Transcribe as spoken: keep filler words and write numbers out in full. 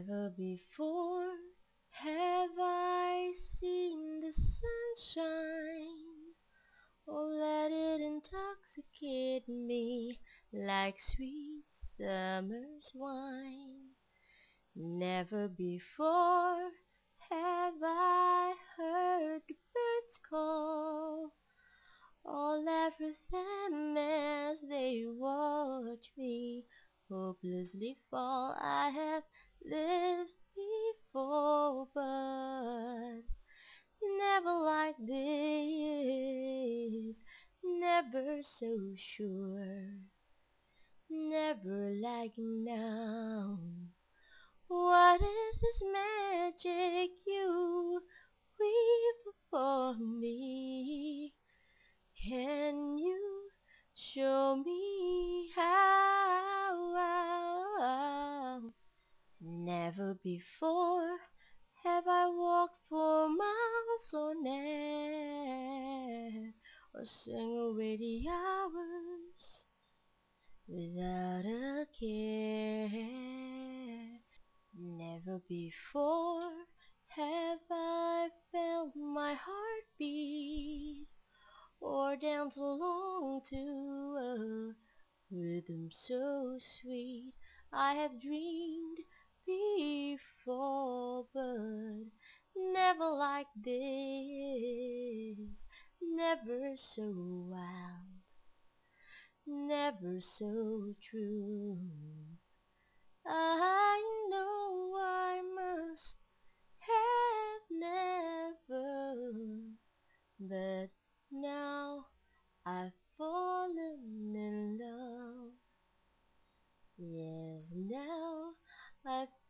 Never before have I seen the sunshine, or let it intoxicate me like sweet summer's wine. Never before have I heard the birds call, or laugh with them as they watch me hopelessly fall. I have lived before, but never like this, never so sure, never like now. What is this magic you weave for me? Can you show me how? Never before have I walked for miles on air, or sung away the hours without a care. Never before have I felt my heart beat, or danced along to a rhythm so sweet. I have dreamed before, but never like this, never so wild, never so true. I know I must have never, but now I've fallen in love. Yes, now I've